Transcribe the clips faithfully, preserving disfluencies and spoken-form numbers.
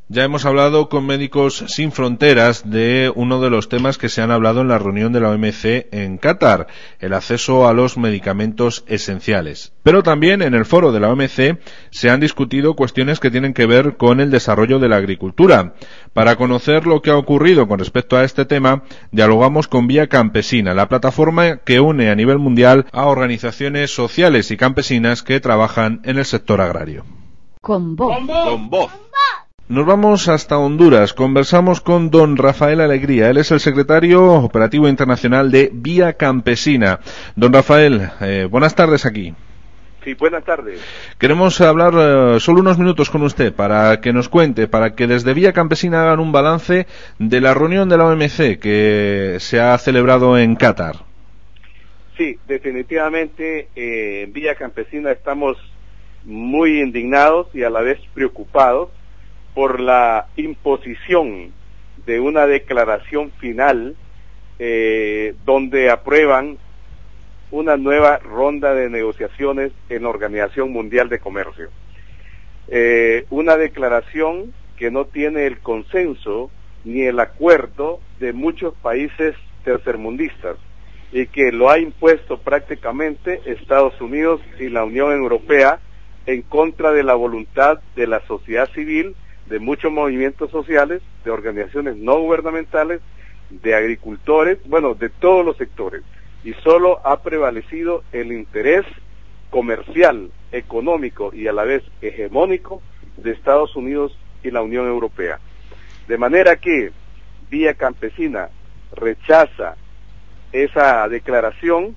Ya hemos hablado con Médicos Sin Fronteras de uno de los temas que se han hablado en la reunión de la O M C en Qatar, el acceso a los medicamentos esenciales. Pero también en el foro de la O M C se han discutido cuestiones que tienen que ver con el desarrollo de la agricultura. Para conocer lo que ha ocurrido con respecto a este tema, dialogamos con Vía Campesina, la plataforma que une a nivel mundial a organizaciones sociales y campesinas que trabajan en el sector agrario. Con voz. Con voz. Con voz. Nos vamos hasta Honduras. Conversamos con don Rafael Alegría. Él es el secretario operativo internacional de Vía Campesina. Don Rafael, eh, buenas tardes aquí. Sí, buenas tardes. Queremos hablar uh, solo unos minutos con usted para que nos cuente, para que desde Vía Campesina hagan un balance de la reunión de la O M C que se ha celebrado en Qatar. Sí, definitivamente eh, en Vía Campesina estamos muy indignados y a la vez preocupados por la imposición de una declaración final eh, donde aprueban una nueva ronda de negociaciones en la Organización Mundial de Comercio. Eh, una declaración que no tiene el consenso ni el acuerdo de muchos países tercermundistas y que lo ha impuesto prácticamente Estados Unidos y la Unión Europea en contra de la voluntad de la sociedad civil, de muchos movimientos sociales, de organizaciones no gubernamentales, de agricultores, bueno, de todos los sectores. Y solo ha prevalecido el interés comercial, económico y a la vez hegemónico de Estados Unidos y la Unión Europea. De manera que Vía Campesina rechaza esa declaración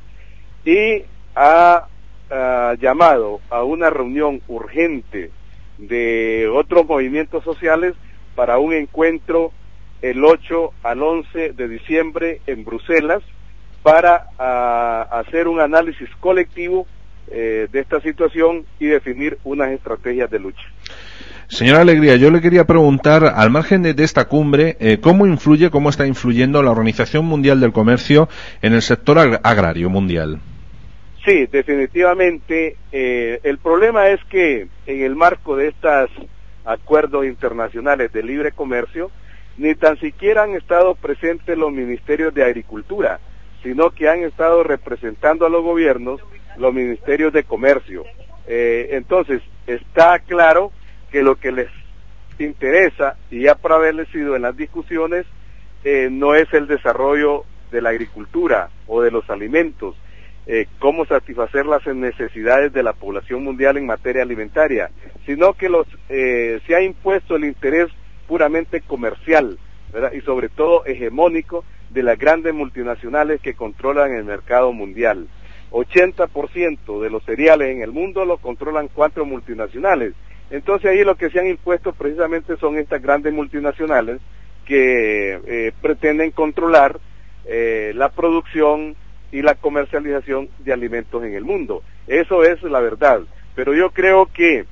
y ha uh, llamado a una reunión urgente de otros movimientos sociales para un encuentro el ocho al once de diciembre en Bruselas para uh, hacer un análisis colectivo eh, de esta situación y definir unas estrategias de lucha. Señora Alegría, yo le quería preguntar, al margen de, de esta cumbre, eh, ¿cómo influye, cómo está influyendo la Organización Mundial del Comercio en el sector ag- agrario mundial? Sí, definitivamente. Eh, el problema es que en el marco de estos acuerdos internacionales de libre comercio, ni tan siquiera han estado presentes los ministerios de Agricultura, sino que han estado representando a los gobiernos los ministerios de Comercio. Eh, entonces, está claro que lo que les interesa, y ha prevalecido en las discusiones, eh, no es el desarrollo de la agricultura o de los alimentos, Eh, cómo satisfacer las necesidades de la población mundial en materia alimentaria, sino que los eh, se ha impuesto el interés puramente comercial, ¿verdad? Y sobre todo hegemónico de las grandes multinacionales que controlan el mercado mundial. ochenta por ciento de los cereales en el mundo lo controlan cuatro multinacionales. Entonces ahí lo que se han impuesto precisamente son estas grandes multinacionales que eh, pretenden controlar eh, la producción y la comercialización de alimentos en el mundo. Eso es la verdad. Pero yo creo que,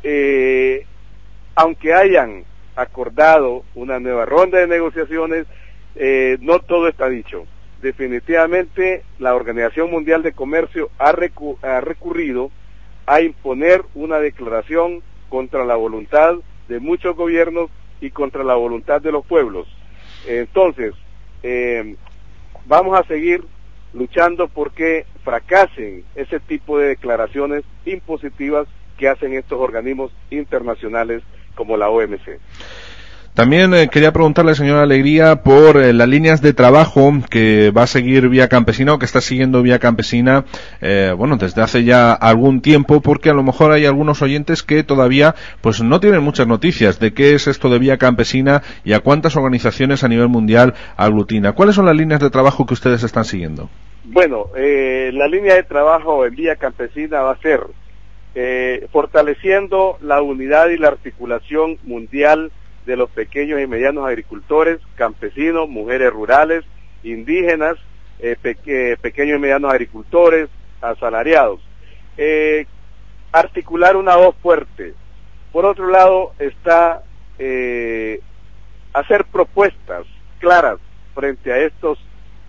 eh, aunque hayan acordado una nueva ronda de negociaciones, eh, no todo está dicho. Definitivamente, la Organización Mundial de Comercio ha, recu- ha recurrido a imponer una declaración contra la voluntad de muchos gobiernos y contra la voluntad de los pueblos. Entonces, eh, vamos a seguir luchando porque fracasen ese tipo de declaraciones impositivas que hacen estos organismos internacionales como la O M C. También eh, quería preguntarle, señora Alegría, por eh, las líneas de trabajo que va a seguir Vía Campesina o que está siguiendo Vía Campesina, eh, bueno, desde hace ya algún tiempo, porque a lo mejor hay algunos oyentes que todavía pues no tienen muchas noticias de qué es esto de Vía Campesina y a cuántas organizaciones a nivel mundial aglutina. ¿Cuáles son las líneas de trabajo que ustedes están siguiendo? Bueno, eh, la línea de trabajo en Vía Campesina va a ser eh, fortaleciendo la unidad y la articulación mundial de los pequeños y medianos agricultores, campesinos, mujeres rurales, indígenas, eh, peque- pequeños y medianos agricultores, asalariados. Eh, articular una voz fuerte. Por otro lado está eh, hacer propuestas claras frente a estos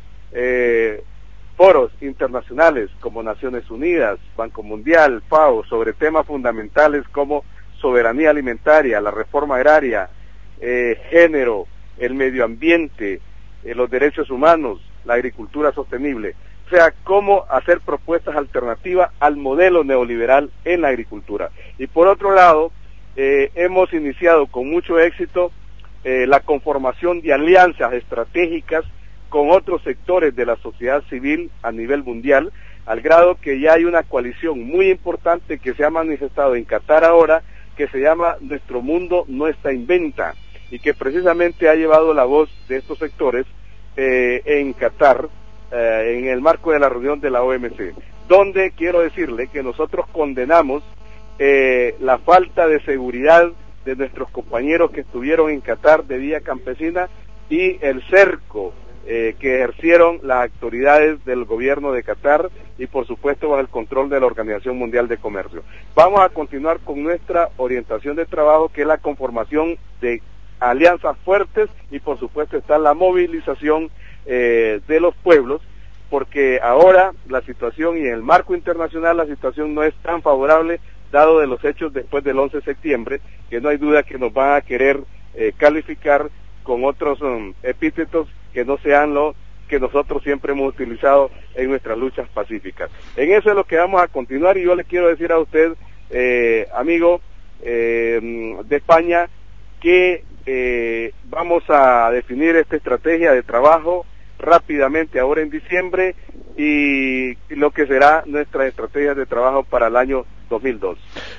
eh, foros internacionales como Naciones Unidas, Banco Mundial, FAO, sobre temas fundamentales como soberanía alimentaria, la reforma agraria, eh, género, el medio ambiente, eh, los derechos humanos, la agricultura sostenible. O sea, cómo hacer propuestas alternativas al modelo neoliberal en la agricultura. Y por otro lado, eh, hemos iniciado con mucho éxito eh, la conformación de alianzas estratégicas con otros sectores de la sociedad civil a nivel mundial, al grado que ya hay una coalición muy importante que se ha manifestado en Qatar ahora, que se llama Nuestro Mundo No Está en Venta, y que precisamente ha llevado la voz de estos sectores eh, en Qatar, eh, en el marco de la reunión de la O M C, donde quiero decirle que nosotros condenamos eh, la falta de seguridad de nuestros compañeros que estuvieron en Qatar de vía campesina y el cerco eh, que ejercieron las autoridades del gobierno de Qatar y por supuesto bajo el control de la Organización Mundial de Comercio. Vamos a continuar con nuestra orientación de trabajo, que es la conformación de alianzas fuertes, y por supuesto está la movilización eh, de los pueblos, porque ahora la situación y en el marco internacional la situación no es tan favorable, dado de los hechos después del once de septiembre, que no hay duda que nos van a querer eh, calificar con otros um, epítetos que no sean los que nosotros siempre hemos utilizado en nuestras luchas pacíficas. En eso es lo que vamos a continuar, y yo le quiero decir a usted, eh, amigo eh, de España, que eh, vamos a definir esta estrategia de trabajo rápidamente ahora en diciembre, y lo que será nuestra estrategia de trabajo para el año dos mil dos.